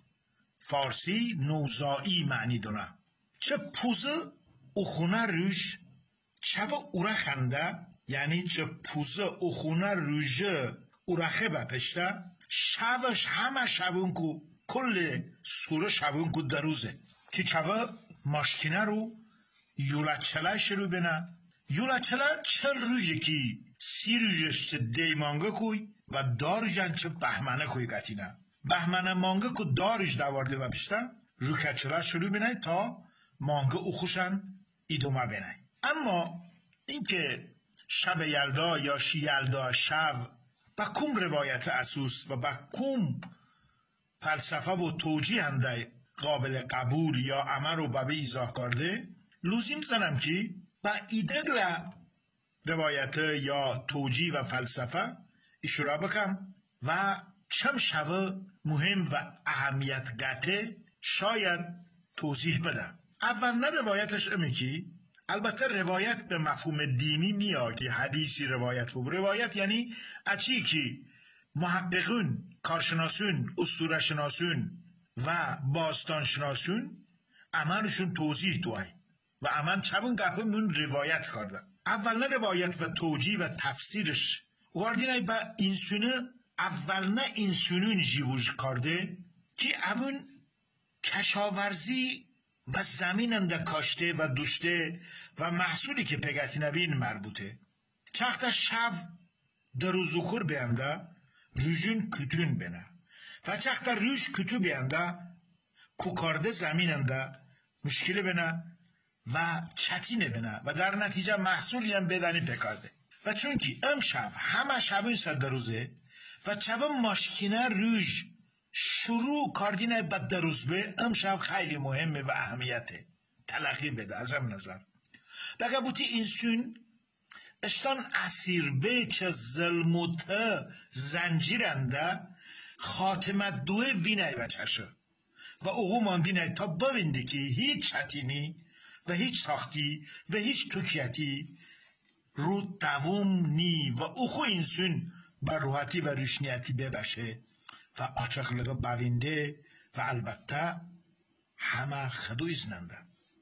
فارسی نوزایی معنی دونه. چه پوزه اخونه روش شوه اورخنده یعنی چه پوزه اخونه روژه اورخه بپشته شوش همه شوون کو کل سوره شوون کو دروزه که چوه ماشکینه رو یولچله شروع بینه. یولچله چه روژه که سی روژش چه دیمانگه کوی و دارجن چه بهمنه کوی گتینه بهمنه مانگه کو دارج دوارده و پشته رو کچله شروع بینه تا مانگه اخوشن ایدومه بینه. اما اینکه شب یلدا یا شی یلدا شب با کم روایت اسوس و با کم فلسفه و توجیه هنده قابل قبول یا امر و ببه ایزاه کرده لوزیم زنم که با ایدگل روایت یا توجیه و فلسفه اشاره بکم و چم شوه مهم و اهمیت گته شاید توضیح بده. اول نه روایتش امی که البته روایت به مفهوم دینی نیا که حدیثی روایت بود. روایت یعنی اچی که محققون، کارشناسون، اسطوره‌شناسون و باستانشناسون امنشون توضیح دوای و امن چون گپمون روایت کرده. اول نه روایت و توجیه و تفسیرش واردینای با انسونه اول نه انسونون جیوش کرده که اون کشاورزی و زمینم در کاشته و دوشته و محصولی که پگتی نبین مربوطه. چخت شب در روزخور بیانده روژون کتون بینه و چخت روش کتو بیانده کوکارده زمینم در مشکل بینه و چتینه بینه و در نتیجه محصولی هم بدنی پکارده. و چون که ام شب همه شبون صد در روزه و چوه ماشکینه روژ شروع کاردینه بد در روز به ام شب خیلی مهمه و اهمیته تلقی بده از ام نظر. بگه بوتی اینسون اشتان اسیر به چه ظلموته زنجیرنده خاتمت دوه وینه و چشه و اوغو ماندینه تا ببینده که هیچ چتینی و هیچ ساختی و هیچ توکیتی رو دوم نی و اوخو اینسون بر روحاتی و روشنیتی ببشه و آچاقلقه بوینده و البته همه خدو ازننده.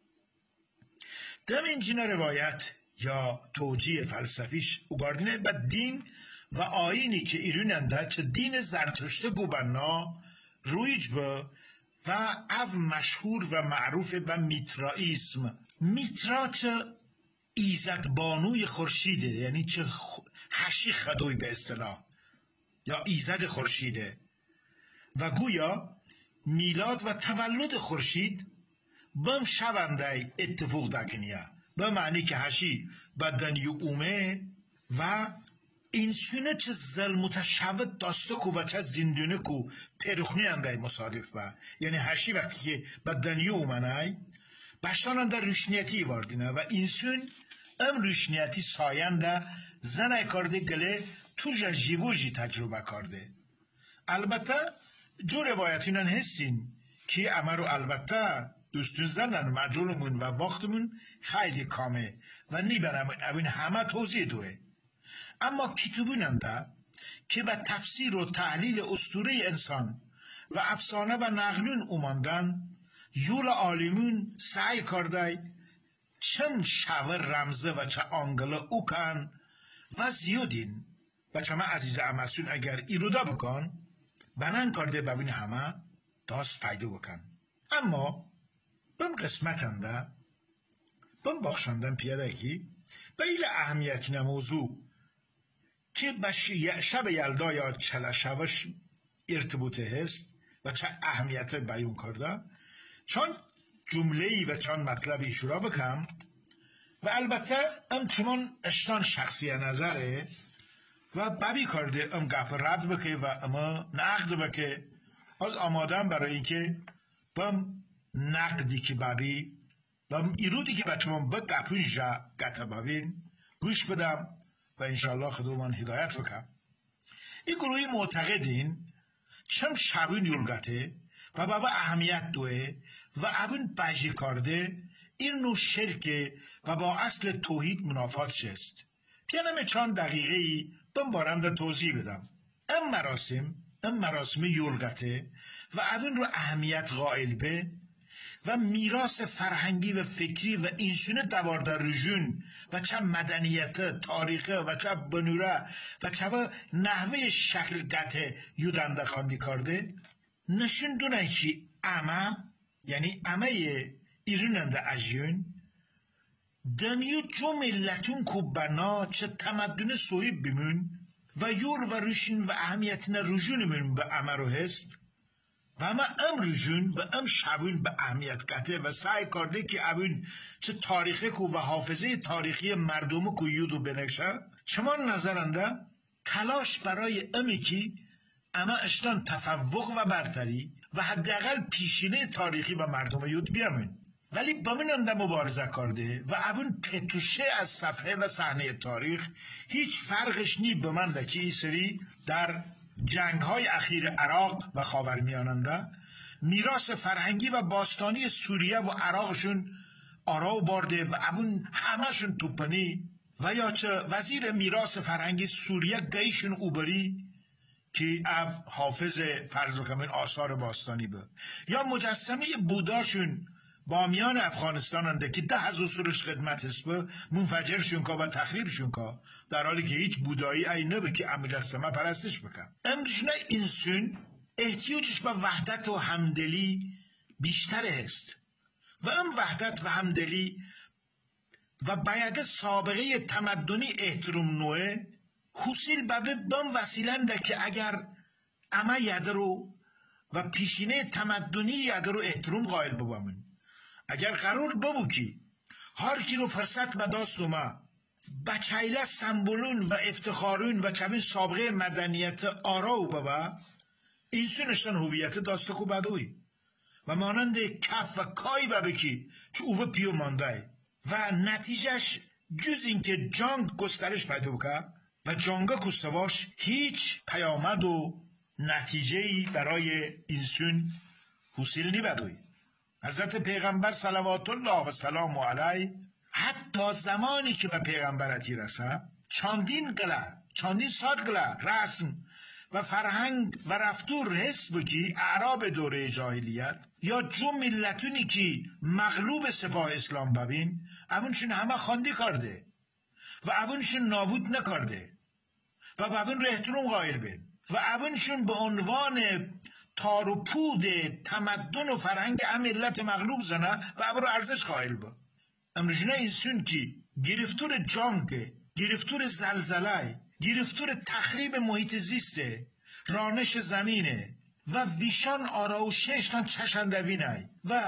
دم اینجین روایت یا توجیه فلسفیش اگاردینه به دین و آینی که ایروننده چه دین زرتشت گوبنا رویج به و او مشهور و معروف به میترائیسم. میترا چه ایزد بانوی خورشیده یعنی چه هشی خدوی به اصطلاح یا ایزد خورشیده و گویا میلاد و تولد خورشید بم شونده اتفاق دکنیه به معنی که هشی بدن یومه و اینسونه چه ظلمتشود داسته کو و چه زندونه کو پرخنی انده مصادف با یعنی هشی وقتی که بدن یومنه بشتانن در روشنیتی واردینه و اینسون ام روشنیتی ساینده زنه کرده گله تو جیوجی تجربه کرده. البته جو روایتینن هستین که امرو البته دوستون زنن مجولمون و وقتمون خیلی کامه و نیبرم اوین همه توضیح دوه. اما کتابوننده که به تفسیر و تحلیل اسطوره انسان و افسانه و نقلون اوماندن یول عالمون سعی کرده چم شاور رمزه و چه آنگله او کن و زیادین و چه ما عزیز امسون اگر ایرودا بکن بنان کرده ببین همه داست پیدا بکن. اما بم قسمتنده بم بخشندن پیاده کی به ایل اهمیت موضوع که به شب یلدا یا چلا شبش ارتباطه هست و چه اهمیت بیان کرده چون جمله‌ای و چون مطلبی شروع بکم و البته ام چون اشتان شخصی نظره و ببی کرده ام گپ رد بکه و اما نقد بکه از آمادم برای اینکه بم نقدی که ببی و ایرودی که بچه من بگپون جا گتا ببین گوش بدم و انشالله خدومان هدایت بکم. این گروهی معتقدین چم شوین یلگته و بابا اهمیت دوه و اون بجی کرده این نوع شرک و با اصل توحید منافات شست. پیانم چند دقیقه ای بم بارند توضیح بدم. ام مراسم ام مراسم یلگته و اون رو اهمیت قائل به و میراث فرهنگی و فکری و اینسونه دوارده رژون و چه مدنیت تاریخه و چه بنوره و چه نحوه شکل گته یودنده خواندی کرده نشون دونه که اما یعنی امه ایروننده اجیون دنیو جو ملتون کو بنا چه تمدن صحیب بیمون و یور و رشن و اهمیتنا رژونمون به امه رو هست و اما ام رژون و ام شوون به اهمیت گته و سعی کرده که اون چه تاریخی کو و حافظه تاریخی مردم کو یودو بنکشه چمان نظرنده تلاش برای امی که اما اشتان تفوق و برتری و حداقل پیشینه تاریخی به مردم یود بیامون ولی با من انده مبارزه کرده و اون پتوشه از صفحه و صحنه تاریخ هیچ فرقش نی به من ده که این سری در جنگ های اخیر عراق و خاورمیاننده میراث فرهنگی و باستانی سوریه و عراقشون آراو برده و اون همشون توپنی و یا چه وزیر میراث فرهنگی سوریه گیشون اوبری که اف حافظ فرض بکنین آثار باستانی به یا مجسمه بوداشون بامیان افغانستان انده که ده از اصولش خدمت هست به منفجر شونکا و تخریب شونکا در حالی که هیچ بودایی ای نبه که ام مجسمه پرستش بکن امروز نه انسان احتیاجش به وحدت و همدلی بیشتر هست و ام وحدت و همدلی و باید سابقه تمدنی احترام نوعه خوصیل ببه بم وسیلن ده که اگر اما یدرو و پیشینه تمدنی یدرو احترام قائل ببامن اگر قرار ببو کی هر کی رو فرصت به داست ما بچایله سمبولون و افتخارون و چوین سابقه مدنیت آراو بابا این سونشتن هویت داسته کو بدوی و مانند کف و کای بابا کی چه اوه پیو مانده و نتیجهش جز اینکه جنگ گسترش پیدا بکن و جنگا کستواش هیچ پیامد و نتیجه‌ای برای اینسون حاصل نی بدوی. حضرت پیغمبر صلوات الله و سلام علیه حتی زمانی که به پیغمبرتی رسه چندین قلعه چندین صد قلعه رسم و فرهنگ و رفتور حس بکی اعراب دوره جاهلیت یا جو ملتونی که مغلوب سپاه اسلام ببین اونشون همه خواندی کرده و اونشون نابود نکرده و به اون احترام قائل بین و اونشون به عنوان تار و پود تمدن و فرهنگ ملت مغلوب زنه و او رو ارزش قائل با امروزنه اینسون که گرفتور جنگ گرفتور زلزله گرفتور تخریب محیط زیسته رانش زمینه و ویشان آراوششتان چشندوینه و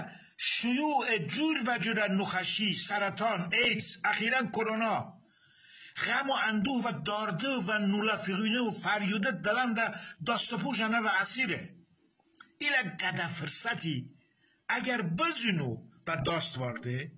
شیوع جور و جور نخشی سرطان ایدز اخیراً کرونا غم و اندوه و دارده و نولافیقینه و فریوده دلن ده داستپو جنه و اسیره ایلا گده فرصتی اگر بزنو به داست وارده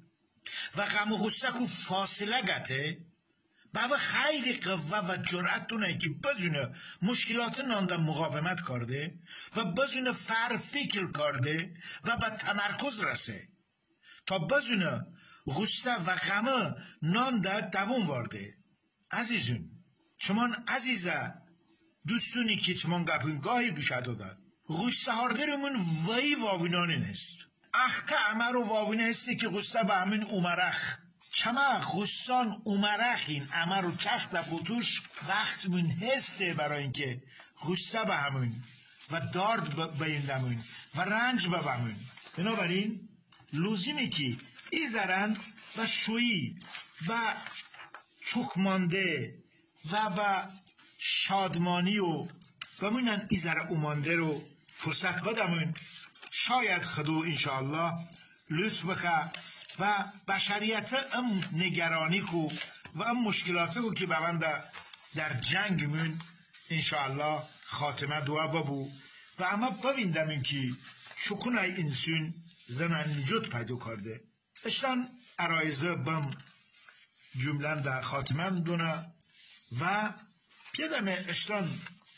و غم و غصه فاصله گته بابا خیلی قوه و جرأت دونه که بزنه مشکلات نانده مقاومت کرده و بزنه فر فکر کرده و به تمرکز رسه تا بزنه غصه و غمه نانده دوون وارده. عزیزون شمان عزیزه دوستونی که چمان گپون گاهی گوشه دادن غصه هاردرمون وی واوینانین هست اخت امر و واوینه هستی که غصه به همین اومرخ چما غصان اومرخین امر و چخت و پوتوش وقت من هسته برای اینکه غصه به همون و دارد بیندمون و رنج به همون بنابراین لازمه که ای زرن و شویی و چکمانده و با شادمانی و بمونن ای زر اومانده رو فرصت بدمون شاید خدو انشاءالله لطف بخه و بشریت ام نگرانی کو و ام مشکلاتی کو که بونده در جنگ من انشاءالله خاتمه دعا ببو و اما ببیندم این که شکونه انسان زنان نجات پیدا کرده اشتان ارائیزه بم جملن در خاتمه دونه و پیدم اشتان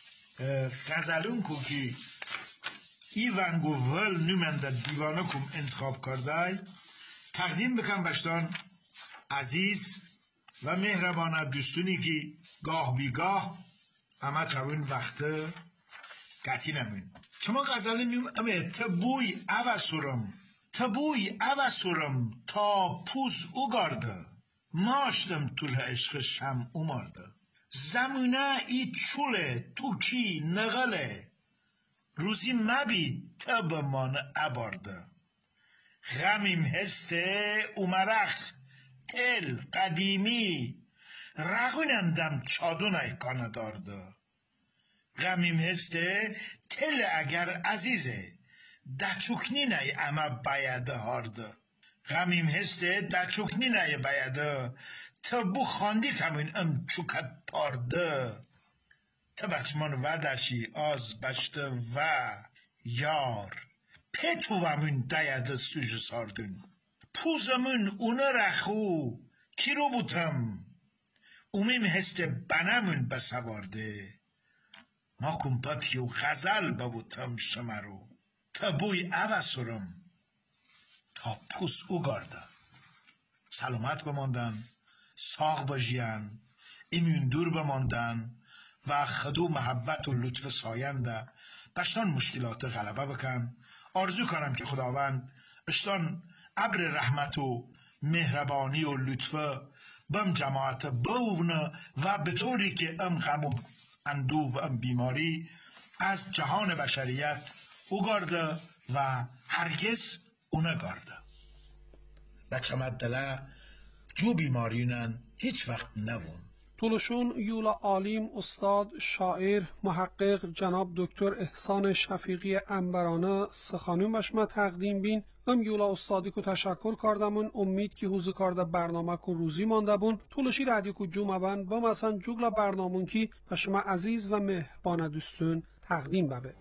غزلون کو که ای ونگو ول نومنده دیوانه کم انتخاب کرده تقدیم بکن بشتان عزیز و مهربانه دوستونی که گاه بیگاه اما چون وقت قطی نمون چما غزل نیم امه تبوی او سرم تبوی او سرم تا پوز او گارده ماشتم تو عشق شم اومارده زمونه ای چوله تو کی نغله روزی مبی تب من ابارده غمیم هسته اومرخ تل قدیمی رغونندم چادونای کانه دارده غمیم هسته تل اگر عزیزه دچوکنی نای اما بایده هارده غمیم هسته دچوکنی نای بایده تبو خاندی کمین ام چوکت پارده تبچمان وردشی آز بشته و یار پتوامون داید سوژه ساردون پوزمون اونه رخو کی رو بودم اومیم هسته بنمون بسوارده ما کن پپیو غزل بودم شمرو تبوی اوسرم تا پوز او گارده سلامت بماندن ساغ بجیان ایمون دور بماندن و خدو محبت و لطف ساینده بشتان مشکلات غلبه بکن آرزو کنم که خداوند اشتان ابر رحمت و مهربانی و لطف بم جماعت بونه و به طوری که ام غم و اندو و ام بیماری از جهان بشریت او گارده و هرگز اونه گارده بچمت دله جو بیماریونن هیچ وقت نوون طولشون یولا عالیم استاد شاعر محقق جناب دکتر احسان شفیقی انبرانه سخانون بشما تقدیم بین ام یولا استادی کو تشکر کردمون امید که حوزه کارده برنامه کو روزی مانده بون طولشی رادیو کو جمعه بند با مثلا جوگلا برنامون کی بشما عزیز و مهربان دوستون تقدیم ببه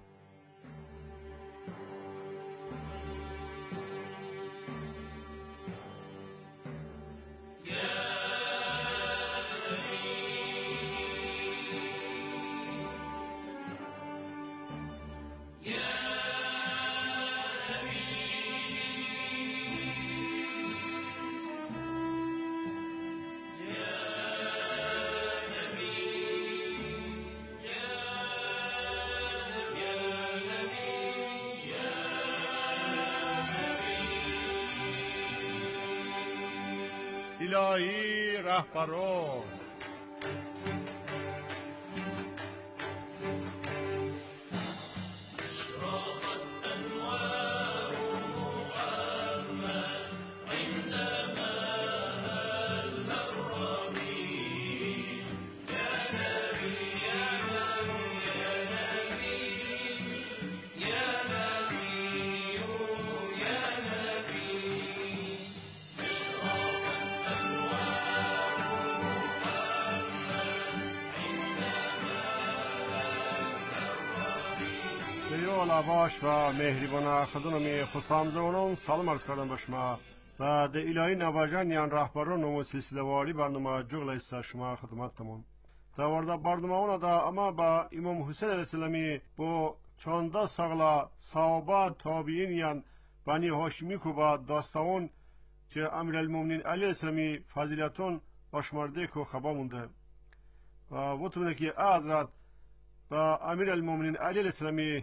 الهی رهبران باش و مهربان خدمت خسامزمانان سلام عرض کردم به شما و در الهی نواجان یان رهبران و سلسله واری برنامه جغل است شما خدمتتون در ورده برنامه اون دا اما با امام حسین علیه السلامی با چانده ساغلا صحابه تابعین یان بنی هاشمی کو با داستان که امیرالمومنین علیه السلامی فضیلتون آشمارده کو خبر مونده و وطمونه که حضرت با امیرالمومنین علیه السلامی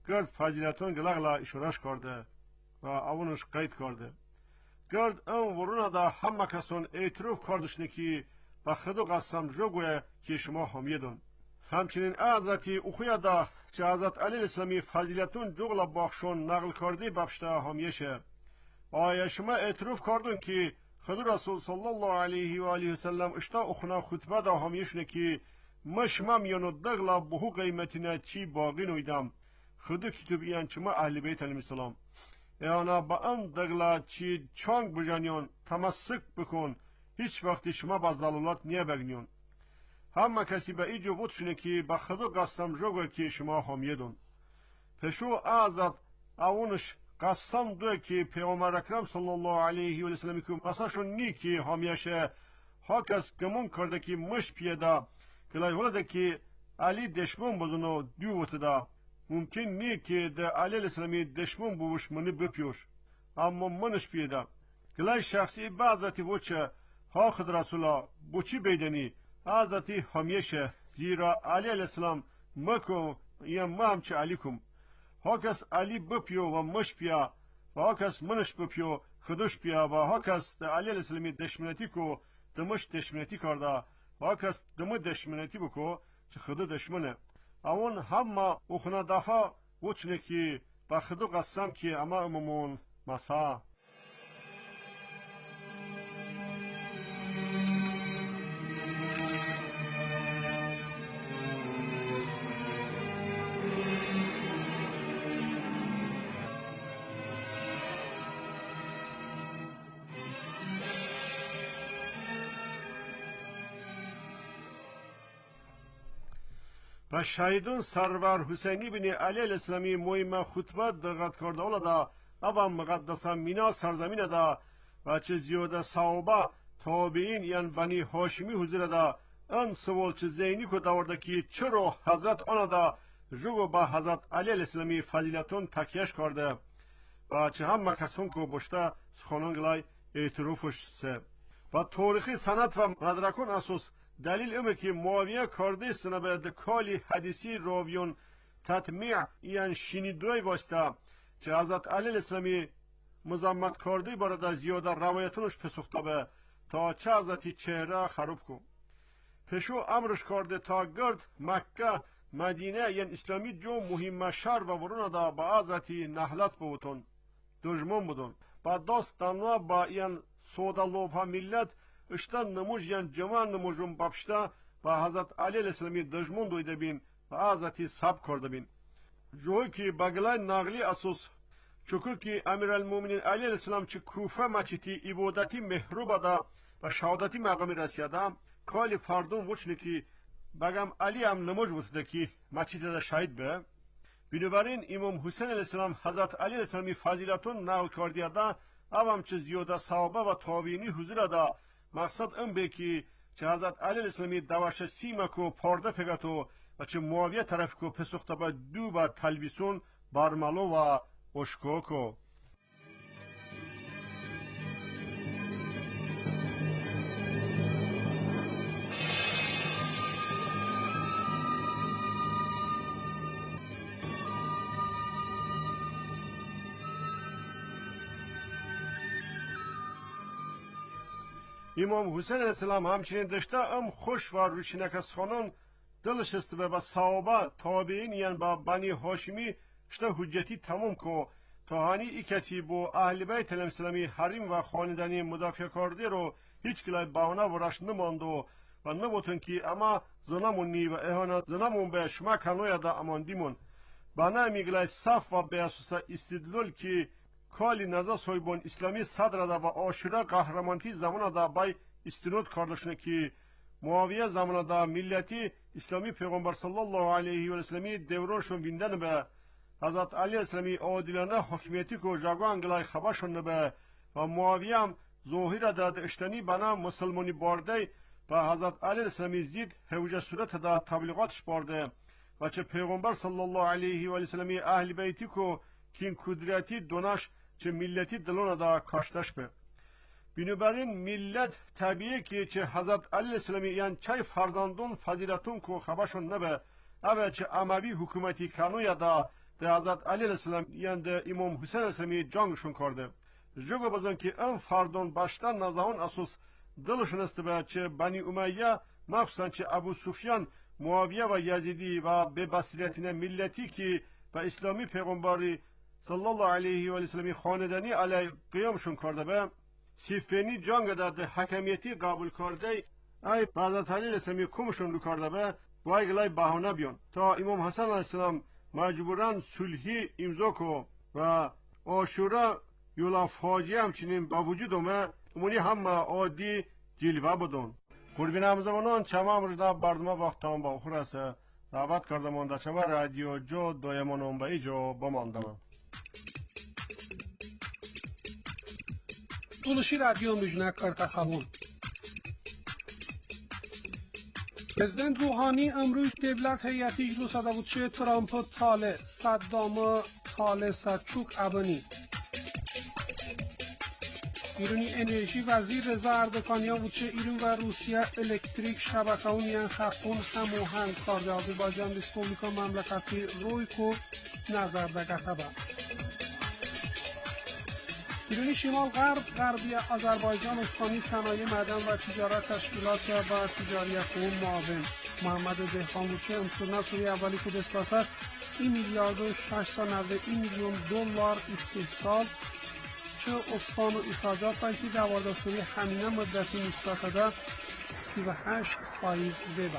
گرد فضیلتون گلغلا اشارش کرده و اونش قید کرده. گرد اون ورونه دا همه کسان اعتراف کردشنه که به خدا قسم جوگوه که شما همیدون. همچنین حضرتی اخویا دا چه حضرت علی الاسلامی فضیلتون جوگلا باخشون نقل کرده بپشته همیشه. آیا شما اعتراف کردون که خدا رسول صلی الله علیه و آله و سلم اشتا اخنا خطبه دا همیشنه که مش ممیانو دغلا بهو قیمتینه چی باقی نویدم. خدا کتب ایان چما اهل بیت علیهم السلام. ایانا با ام دغلا چی چانگ بجانیون تمسک بکن. هیچ وقتی شما با ضلالات نیه بگنیون. همه کسی به ای جوود شونه که به خدا قسم جوگه که شما همیدون. پشو آزاد اونش قسم دوه که پیغمبر اکرم صلی الله علیه و سلم که قصاشون نی که همیشه ها کس گمون کرده که مش پیدا کلای ولده که علی دشمن بزنو دیوت دا ممکن نی که ده علی الاسلامی دشمن بوش منی بپیوش اما منش پیدا کلای شخصی بعضتی وچه ها خد رسولا بوچی بیدنی آزاتی همیشه زیرا علی الاسلام مکو یا مهم چه علیکم ها کس علی بپیو و مش پیا و ها کس منش بپیو خودش پیا و ها کس ده علی الاسلامی دشمنتی کو دمش دشمنتی کرده و ها کس دم دشمنتی بکو چه خدا دشمنه اون همه اخنا دفع وچنه که با خدا قسم که اما اممون مسا و شهیدون سرور حسینی بن علی الاسلامی مهم خطبه دقت کرده اولا دا اما مقدسه مینا سرزمین دا و چه زیاده صحابه تابعین یعنی بنی هاشمی حضور دا ان سوال چه زینی که دورده که چرا حضرت آن دا جوگو با حضرت علی الاسلامی فضیلتون تکیش کرده و چه هم کسون که بشته سخانان گلای اعترافش سه و تاریخی سنت و مدرکون اساس دلیل امه که معاویه کرده سنبه دکالی حدیثی راویون تطمیع یعنی شنیدوی واسطه چه حضرت علی الاسلامی مزمت کرده بارد زیاده روایتونش پسخته به تا چه حضرتی چهره خروف کن پشو امرش کرده تا گرد مکه مدینه یعنی اسلامی جو مهم شهر و ورونه دا با حضرتی نهلت بودن دشمن بودن با داست دنوا با این سودا لوفا ملت اشتان نموج یان جوان نموجون بابشتا با حضرت علی الاسلامی دشمن دویده بین و حضرتی سب کرده بین جوی که بگلای نقلی اساس چکو که امیر المومنین علی الاسلام چه کوفه مچیتی عبادتی محروب دا و شهادتی مقامی رسیده کالی فردون وچنی که بگم علی هم نموج بوده که مچیتی دا شهید به بنابراین امام حسین علیه السلام حضرت علی الاسلامی فضیلتون نقل کردیه دا اوام چه زیاده صحابه و تابعینی حضور دا مقصد ام به که چه حضرت علی الاسلامی دوش سیمه کو پارده پگتو و چه معاویه طرف کو پسخته به دو و تلبیسون برملو و اشکوکو امام حسین علیه السلام همچنین داشته ام خوش و روشنک از خانون دلش است به با صحابه تابعین یعنی با بنی هاشمی شته حجتی تمام کو تا هانی ای کسی با اهل بیت علیهم السلامی حریم و خاندانی مدافع کرده رو هیچ کلای بهانه ورش نماندو و نبودن که اما زنمون نی و اهانت زنمون به شما کنوی دا اماندیمون بنا میگلای صف و به اساس استدلال که کالی نزا سویبون اسلامی صدر دا و آشورا قهرمانتی زمان دا بای استناد کردشنه که معاویه زمان دا ملتی اسلامی پیغمبر صلی الله علیه و سلمی دورانشون بیندن به حضرت علی اسلامی عادلانه حکمیتی کو جاگو انگلای خبرشون به و معاویه هم ظاهر داد اشتنی بنا مسلمانی بارده و حضرت علی اسلامی زید هوجه صورت دا تبلیغاتش بارده و چه پیغمبر صلی الله علیه و سلمی اهل بیتی کو کین کدرتی دونش چه ملتی دلون دا کاشتش به بنابراین ملت طبیعی که چه حضرت علی الاسلامی یعنی چه فرزندون فضیلتون کو خبرشون نبه اوه چه اموی حکومتی کنوی دا ده حضرت علی علیه السلام یعنی ده امام حسین علیه السلامی جنگشون کرده جگو بزن که ام فردون باشتن نزاون اساس دلشون است به چه بنی امیه مخصوصا چه ابو سفیان معاویه و یزیدی و به بصیرتین ملتی که به اسلامی پیغمبری صلی الله علیه و سلم خاندانی علی قیامشون کرده به سیفینی جنگ داده حکمیتی قبول کرده ای حضرت علی علیه السلام کمشون رو کرده به وای گلای بهانه بیان تا امام حسن علیه السلام مجبورن صلحی امضا کو و عاشورا یولا فاجعه همچنین با وجود اومه امونی هم عادی جلوه بدون قربین همزمانان چما امروزده برنامه وقت تمام با اخور است دعوت کرده مانده چما رادیو جو دایمانم به ایجا بماندم طولشی رادیو میجنه کرده خبون پرزیدنت روحانی امروز دولت هیئتی اجلاس داوودچه ترامپ تاله صدام تاله سچوک ابانی ایرانی انرژی وزیر رضا اردکانیان بودچه ایران و روسیه الکتریک شبکه اونیان خطون هموهنگ کارده آذربایجان ریسپوبلیکا مملکتی روی کو نظر دگته با ایرانی شمال غرب غربی آذربایجان استانی صنایع معدن و تجارت تشکیلات و تجاریت اون معاون محمد دهقان بودچه امسورنا سوری اولی که دستاسد این میلیارد و ششصد و نود میلیون دلار استحصال چه استان و اخراجات بایدی دواردستوری همینه مدتی نسبت ده سی و هشت فایز ببر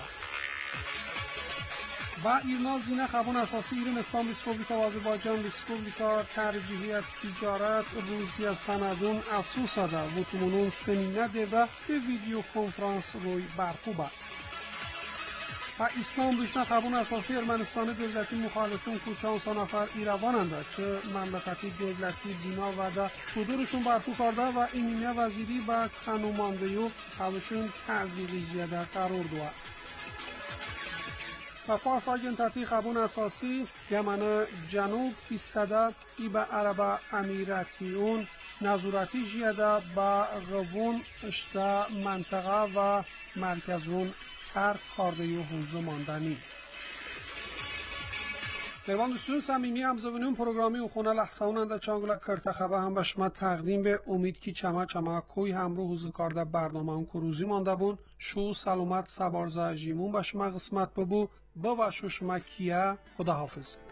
و ایرنا زینه خبون اساسی ایران اسلام ریسپوبلیکا و آذربایجان ریسپوبلیکا ترجیحیت تجارت روزی سندون اسوس ده و تومونون سمینه ده و به ویدیو کنفرانس روی برخوبه و اسلام بشنه خبون اساسی ارمنستان دولتی مخالفون کوچان سه نفر ایروانند که مملکتی دولتی بینا و ده صدورشون برخو کرده و ایمینه وزیری و خانوماندهیو خوشون تعذیری زیاده قرار دوه و فاس آگنتاتی خبون اساسی یمن جنوب ایستده ای به عرب امیراتیون نظورتی جیده با غوون اشته منطقه و مرکزون ترک کارده و حوزه ماندنی دیوان دوستون صمیمی همزبانون پروگرامی و خونه لحظه‌اوننده چانگولا کرته خبر هم به شما تقدیم به امید کی چما چما کوی همراه حوزه کارده برنامه هم کروزی مانده بون شو سلامت سبارزه جیمون به شما قسمت ببو با و شو شما کیه خداحافظ